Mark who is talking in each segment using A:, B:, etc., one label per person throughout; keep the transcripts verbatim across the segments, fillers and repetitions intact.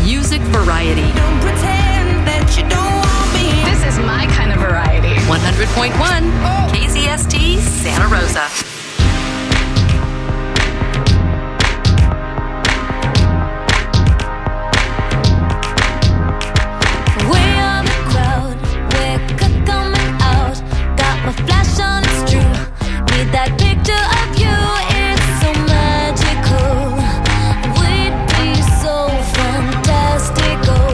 A: music variety.
B: Don't pretend that you don't want me.
C: This is my kind of variety.
A: one hundred point one K Z S T Santa Rosa.
D: That picture of you, it's so magical. We'd be so fantastical.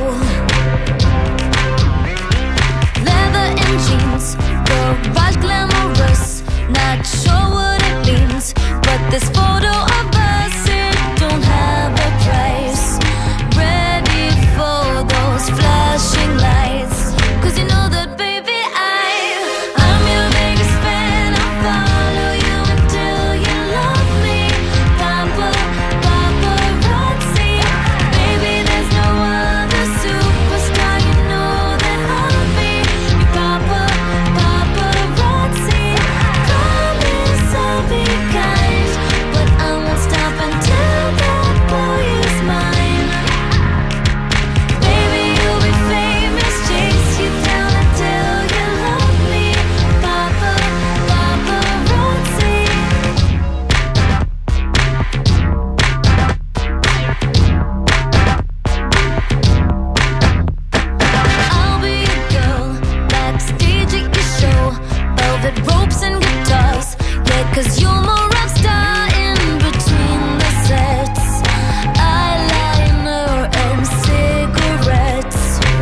D: Leather and jeans, garage glamorous. Not sure what it means, but this photo of us, it don't have a price. Ready for those flashing lights, 'cause you know that baby I, I'm your biggest fan. I'm follow you until you love me. Papa, paparazzi. Baby, there's no other superstar. You know that I'll be your papa, paparazzi. Promise I'll be kind, but I won't stop until that boy is mine. Baby, you'll be famous, chase you down until you love me. Papa, paparazzi. I'll be a girl backstage at your show, velvet ropes and guitars. Yeah, 'cause you're my rock star in between the sets. Eyeliner and cigarettes.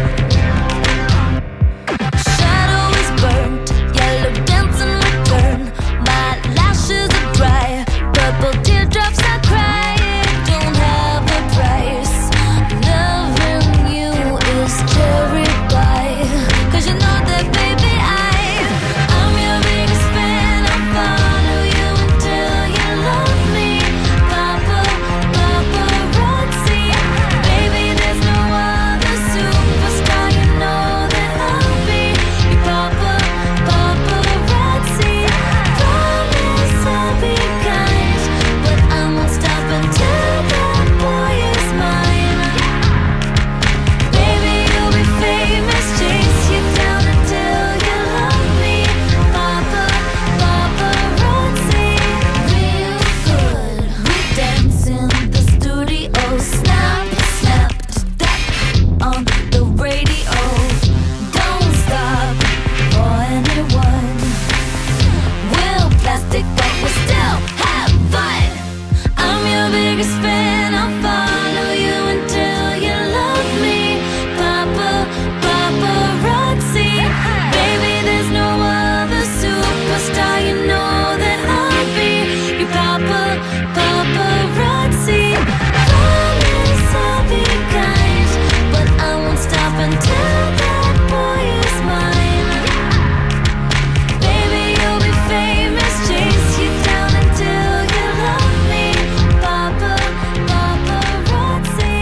D: Shadow is burnt, yellow dancing return. My lashes are dry, purple teardrops I cry. It don't have a price. Loving you is cherry pie, 'cause you know that baby I, I'm your biggest fan. I'll follow you until you love me. Papa, paparazzi. Baby, there's no other superstar. You know that I'll be your papa, paparazzi. Promise I'll be kind, but I won't stop until that boy is mine. Baby, you'll be famous, chase you down until you love me. Papa, paparazzi. Real good, we dance in the studio. Snap, snap, step on the radio. Don't stop for anyone. We'll plastic, but we still have fun. I'm your biggest fan. I'll follow you until you love me. Papa, paparazzi. Baby, there's no other superstar. You know that I'll be your papa, paparazzi. Promise I'll be kind, but I won't stop until that boy is mine. Baby, you'll be famous, chase you down until you love me. Papa, paparazzi.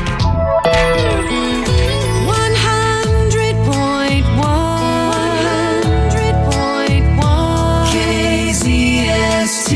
B: one hundred point one K Z S T.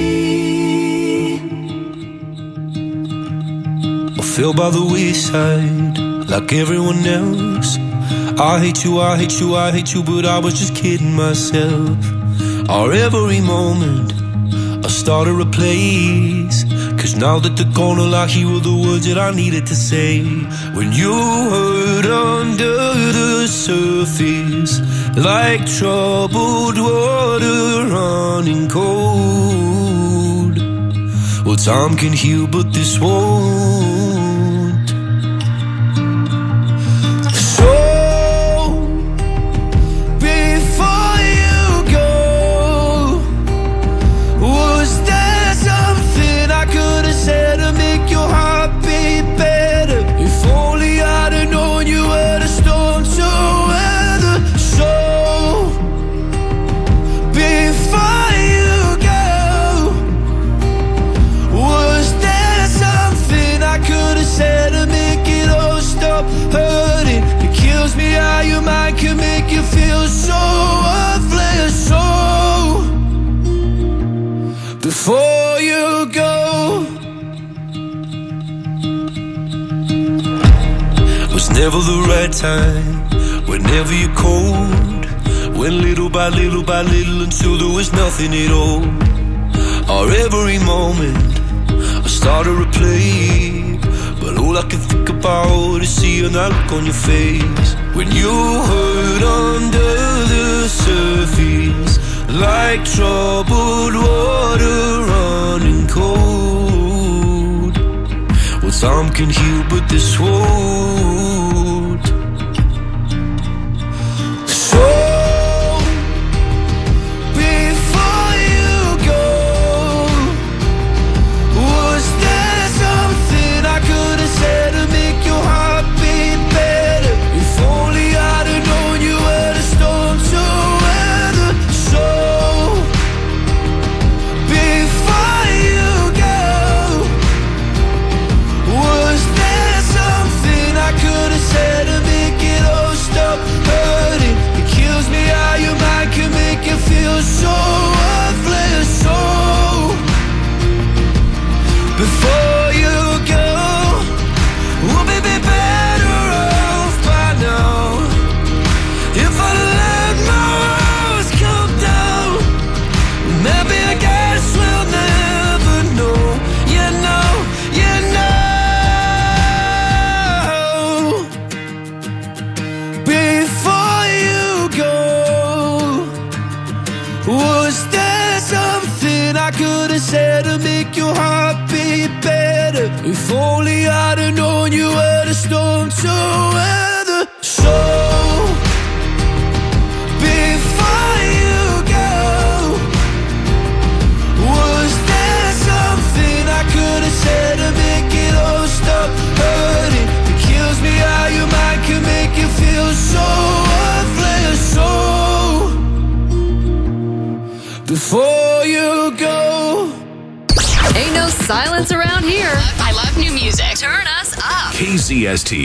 E: I fell by the wayside like everyone else. I hate you, I hate you, I hate you, but I was just kidding myself. Our every moment I started a place, 'cause now that they're gone, all I hear were the words that I needed to say. When you hurt under the surface, like troubled water running cold. Well, time can heal, but this won't. So before you go, was there something I could have said to make your heart beat better? If only I'd have known you were the storm to weather. So before you go, was there something I could never the right time, whenever you're cold. Went little by little by little until there was nothing at all. Or every moment I started to play, but all I can think about is seeing that look on your face. When you hurt under the surface, like troubled water running cold. Well, time can heal, but this won't. So before you go, was there something I could have said to make your heart beat better? If only I'd have known you were the storm to weather. So before you go, was there something I could have said to make it all stop hurting? It kills me how your mind can make you feel so worthless. So before you go, we'll be better off by now. If I let my walls come down, maybe I guess we'll never know. You know, you know. Before you go, was there something I could have said to make your heart beat better? If only I'd have known you were the storm to weather. So before you go, was there something I could have said to make it all stop hurting? It kills me how your mind can make you feel so worthless. So before you go.
A: Ain't no silence around here.
C: I love new music.
A: Turn us up.
F: K Z S T.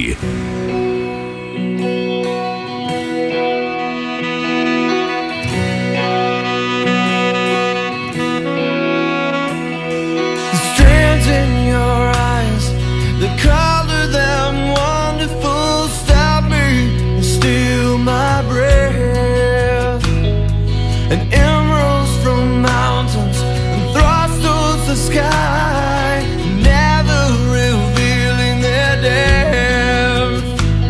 E: The strands in your eyes, the color them wonderful, stop me and steal my breath. And emeralds from mountains and thrust towards the sky, never revealing their depth.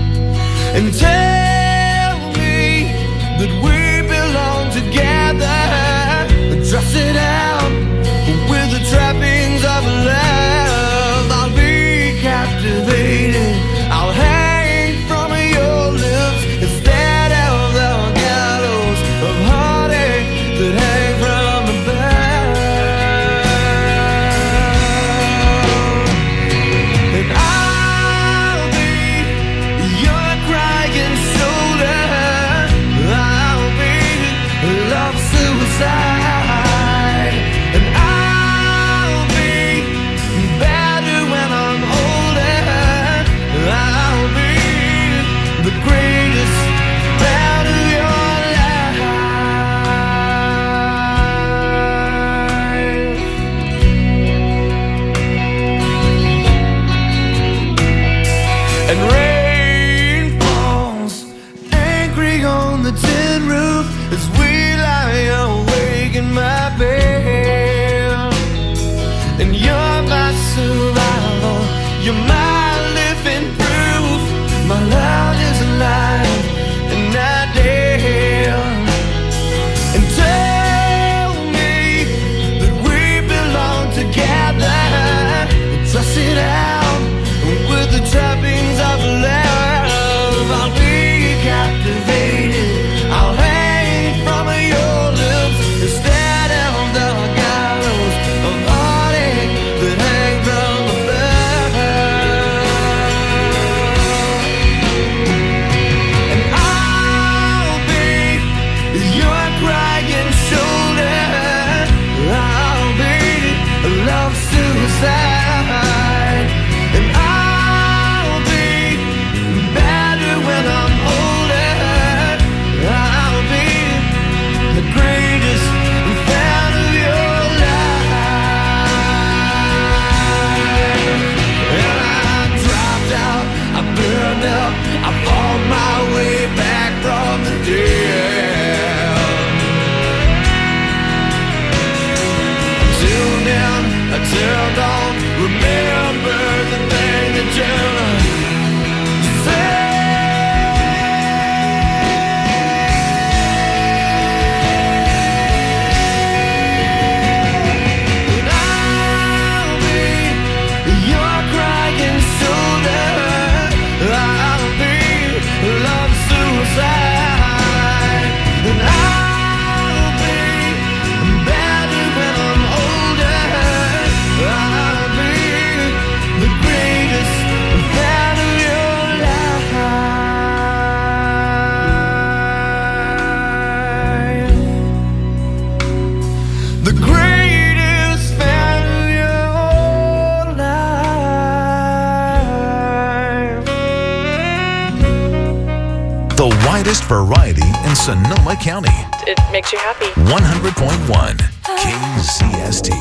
F: the widest variety in Sonoma County.
G: It makes you happy.
F: one hundred point one K Z S T.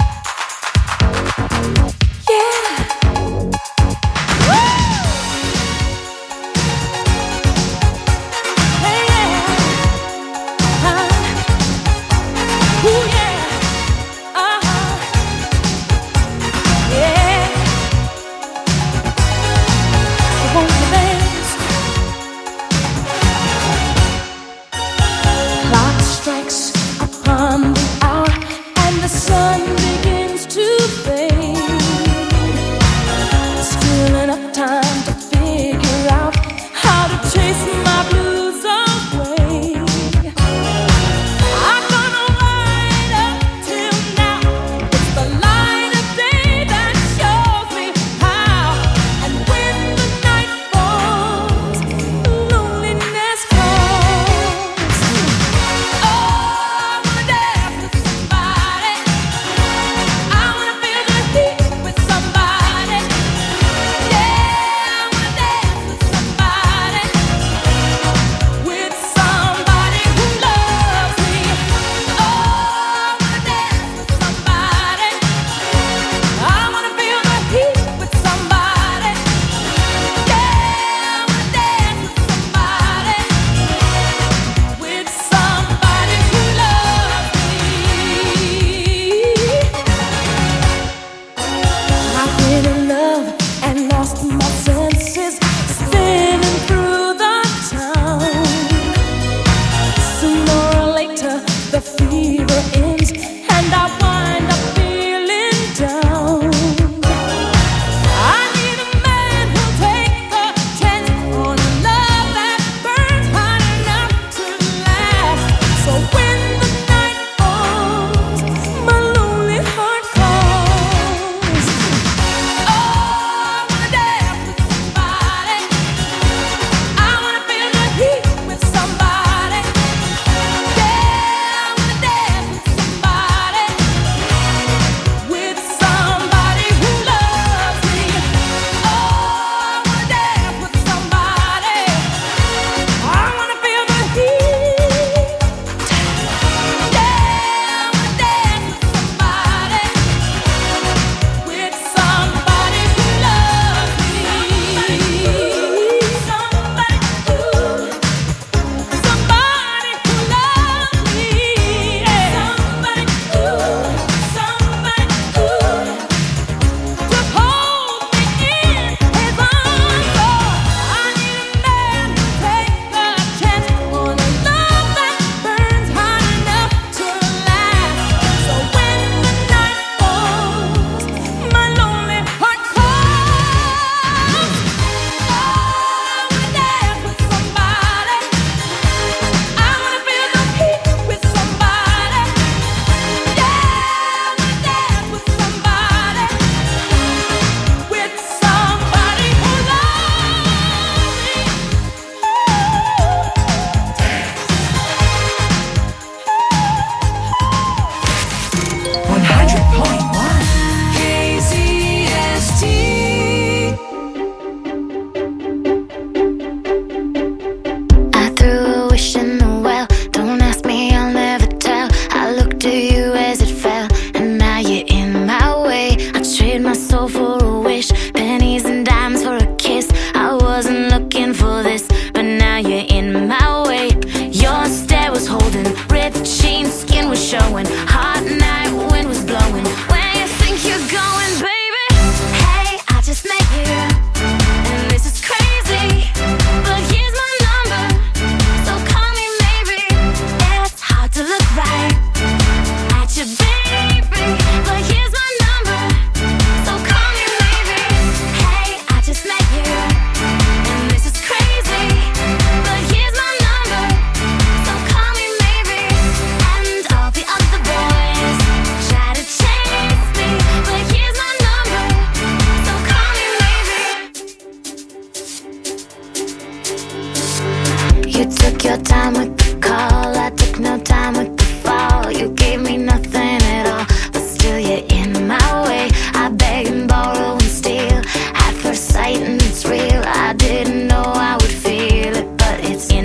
D: your time with the call. I took no time with the fall. You gave me nothing at all, but still you're in my way. I beg and borrow and steal at first sight, and it's real. I didn't know I would feel it, but it's in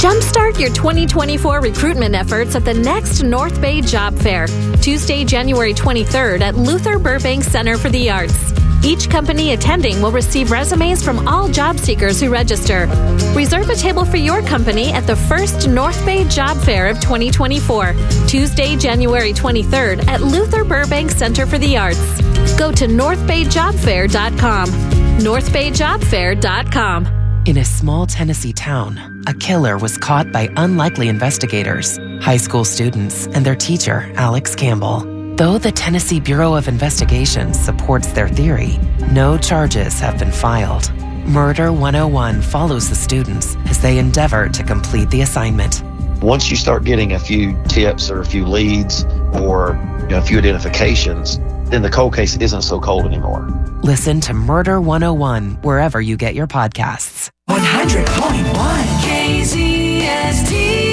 G: Jumpstart your twenty twenty-four recruitment efforts at the next North Bay Job Fair, Tuesday, January twenty-third at Luther Burbank Center for the Arts. Each company attending will receive resumes from all job seekers who register. Reserve a table for your company at the first North Bay Job Fair of twenty twenty-four, Tuesday, January twenty-third at Luther Burbank Center for the Arts. Go to north bay job fair dot com. north bay job fair dot com.
H: In a small Tennessee town, a killer was caught by unlikely investigators, high school students, and their teacher, Alex Campbell. Though the Tennessee Bureau of Investigation supports their theory, no charges have been filed. Murder one oh one follows the students as they endeavor to complete the assignment.
I: Once you start getting a few tips or a few leads or you know, a few identifications, then the cold case isn't so cold anymore.
H: Listen to Murder one oh one wherever you get your podcasts.
B: one hundred point one K Z S T.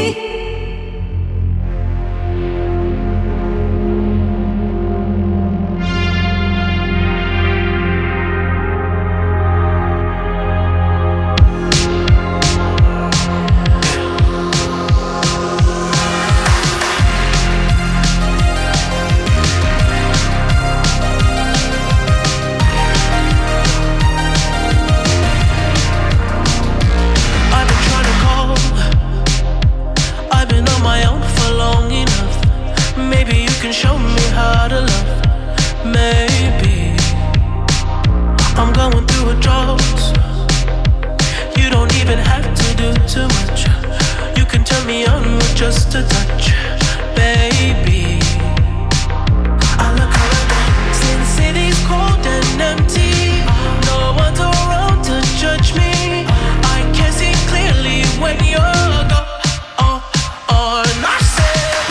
J: Just a touch, baby. I look around, see the city's cold and empty. No one's around to judge me. I can see clearly when you're gone. Oh, oh, and I said,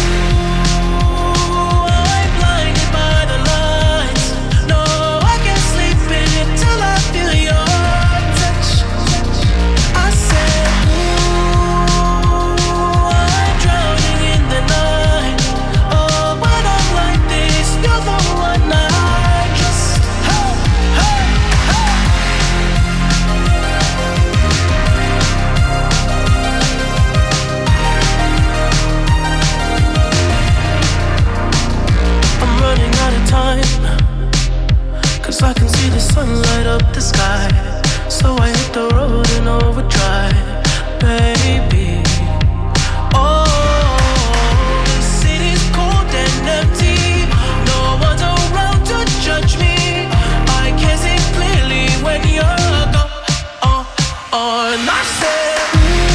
J: ooh, I'm blinded by the lights. No, I can't sleep until I feel your touch. I said, I can see the sun light up the sky, so I hit the road in overdrive, baby. Oh, the city's cold and empty. No one's around to judge me. I can see clearly when you're gone. Oh, oh, and I said,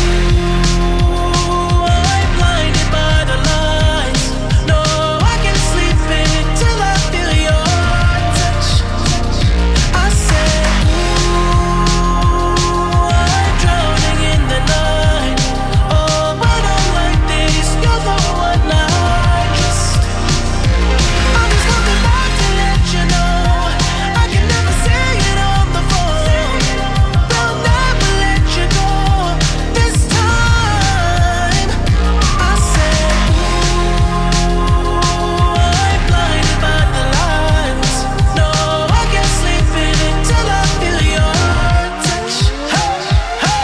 J: ooh, I'm blinded by the lights. No, I can't sleep until I feel your touch. I said, ooh, I'm drowning in the night. Oh, when I'm like this, you're the one I trust. I'm just coming back to let you know I can never say it on the phone. They'll never let you go this time. I said, ooh, I'm blinded by the lights. No, I can't sleep until I feel your touch. Hey, hey, hey.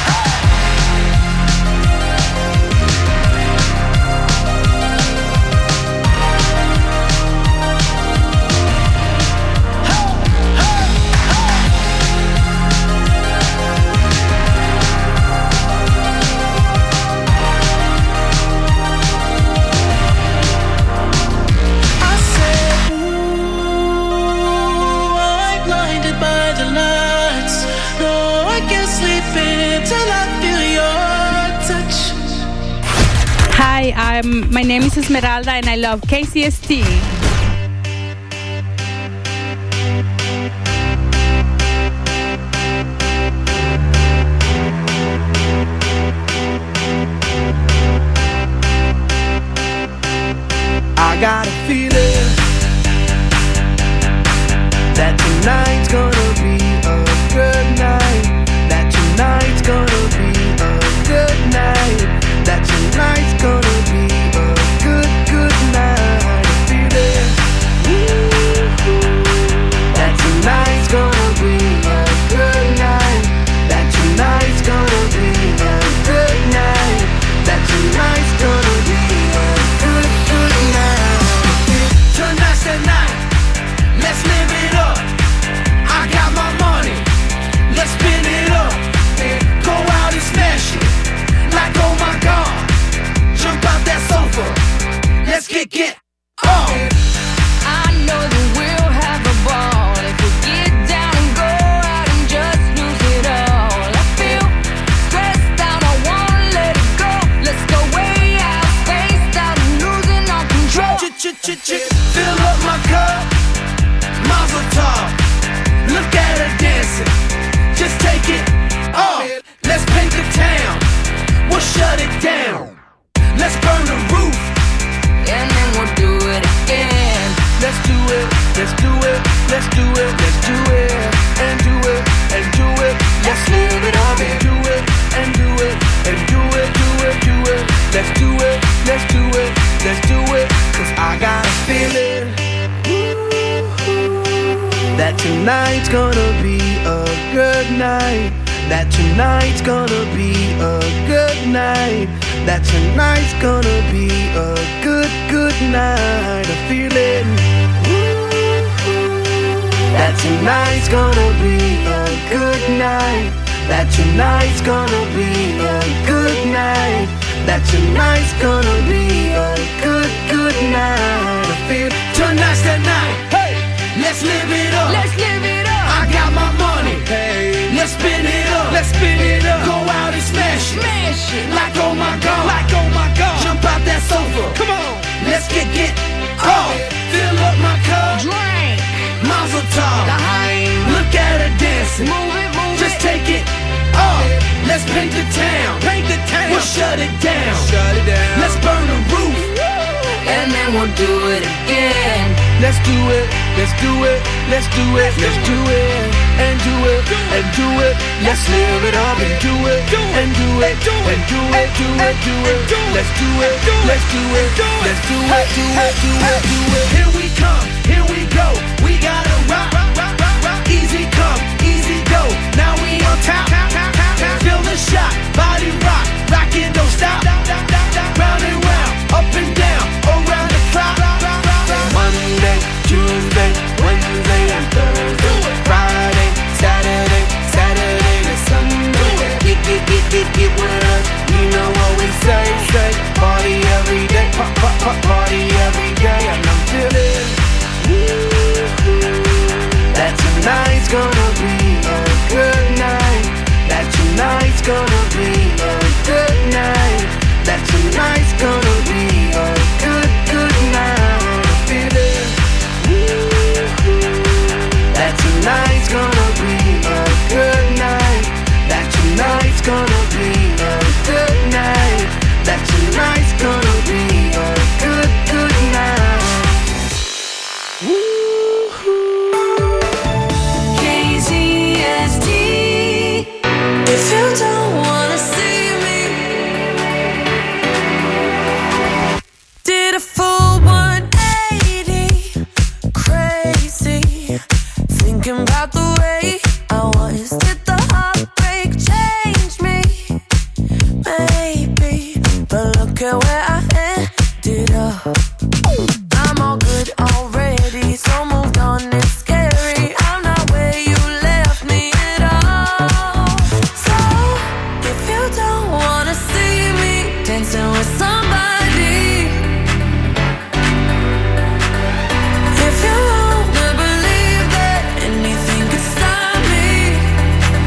J: I said, ooh, I'm blinded by the lights. No, I can't sleep until I feel your touch.
K: Hi, I'm, my name is Esmeralda and I love K C S T.
J: I got a feeling that tonight's gonna be a good night. That tonight's gonna be a good night. That tonight's gonna be a good, good night. I feel it. tonight's gonna be a good night. That tonight's gonna be a good night. That tonight's gonna be a good, good night. I feel it. That tonight's gonna be a good night. That tonight's gonna be a good night. That tonight's gonna be a good, good night. I feel tonight's the night. Hey, let's live it up. Let's live it up. I got my money. Hey, let's spin it up. Let's spin it up. Go out and smash it. Smash it. Like oh my god. Like oh my god. Jump out that sofa. Come on. Let's get get off. Fill up my cup. Drink. Mazel tov. Look at her dancing. Move it, move Just it. take it off. Let's paint the town. Paint the town. We'll shut it down. Shut it down. Let's burn the roof. And then we'll do it again. Let's do it. Let's do it. Let's do it. Let's do it. And do it. And do it. Let's live it up and do it. And do it. And do it. Do it. Do it. Let's do it. Let's do it. Let's do it. Do it. Do it. Do it. Here we come. Here we go. We gotta rock. Easy come. Easy go. Now we on top. Feel the shot. Body rock. Rockin', don't stop. Round and round. Up and down. Around the clock. Monday, Tuesday, Wednesday, and Thursday. Friday, Saturday, Saturday to Sunday. Get, get, get, get, get with us. You know what we say, say. Party every day, pop, pop, pop, party every day. And I'm feeling that tonight's gonna be a good night. That tonight's gonna be a good night. That tonight's gonna be a good, good night. I feel it. That tonight's gonna be a good night. That tonight's gonna be a good night. That tonight's gonna be a good, good night.
B: K Z S T. If you don't wanna see me, did a full one eighty, crazy, thinking about the way I was. Did the heartbreak change me? Maybe, but look at where I ended up. I'm all good already, so moved on, it's scary. I'm not where you left me at all. So, if you don't wanna see me dancing with somebody, if you wanna believe that anything could stop me,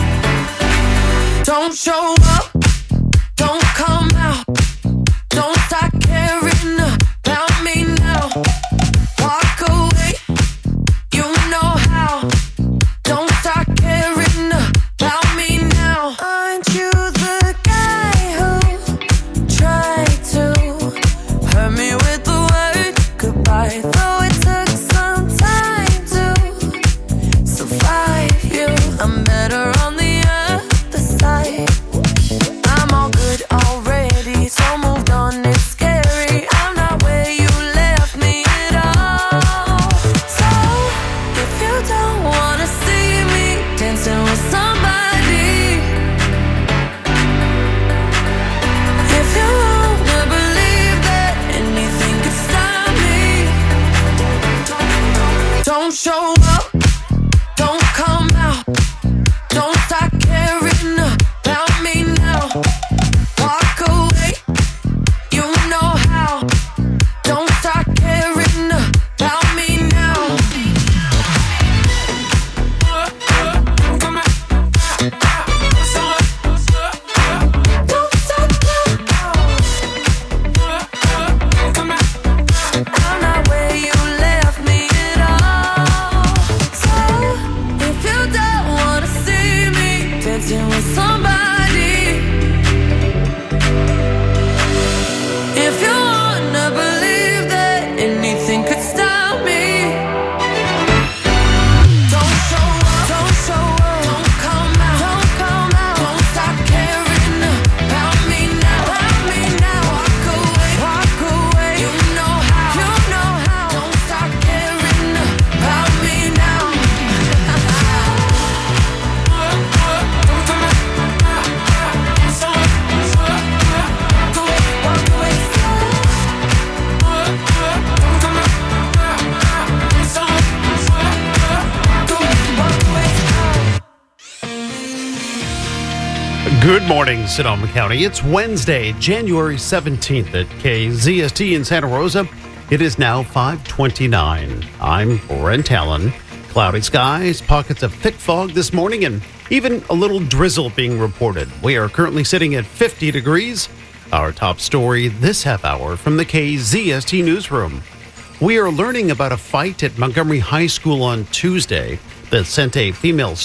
L: Good morning, Sonoma County. It's Wednesday, January seventeenth at K Z S T in Santa Rosa. It is now five twenty-nine. I'm Brent Allen. Cloudy skies, pockets of thick fog this morning, and even a little drizzle being reported. We are currently sitting at fifty degrees. Our top story this half hour from the K Z S T newsroom. We are learning about a fight at Montgomery High School on Tuesday that sent a female